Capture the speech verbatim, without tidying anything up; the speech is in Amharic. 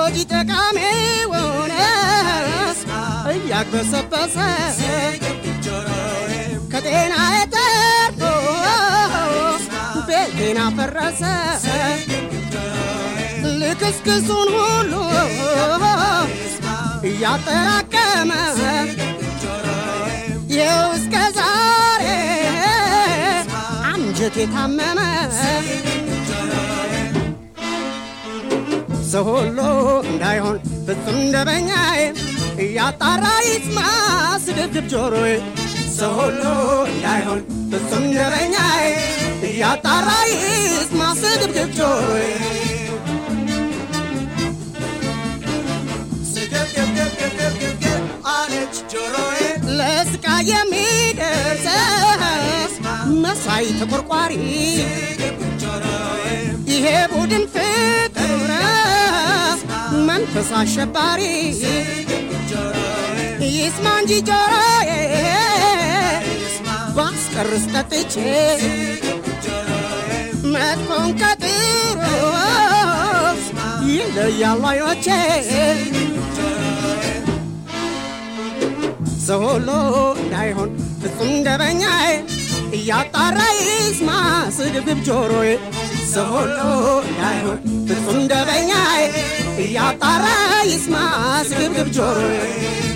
ጎጂ ጠቃሚውን እያግበሰበሰ ከጤና የተርፎ ቤቴን አፈረሰ ልክስክሱን ሁሉ እያጠራቀመ ይኸው እስከ ዛሬ አንጀቴ ታመመ ሰው ሁሉ እንዳይሆን ፍጹም ደበኛዬ እያጣራ ይስማ ስድብድብ ጆሮዬ ሰው ሁሉ እንዳይሆን ፍጹም ደበኛዬ እያጣራ ይስማ ስድብድብ ጆሮዬ አለች ጆሮዬ ለስቃይ የሚደርስ መሳይ ተቆርቋሪ ይሄ ቡድን ፍቅር መንፈስ አሸባሪ ይስማ እንጂ ጆሮዬ ባስቀርስ ጠጥቼ መጥፎን ከጥሩ ይለያል አዮቼ ሰው ሁሉ እንዳይሆን ፍጹም ደበኛዬ እያጣራ ይስማ ስድብድብ ጆሮዬ ሰው ሁሉ እንዳይሆን ፍጹም ደበኛዬ እያጣራ ይስማ ስድብድብ ጆሮዬ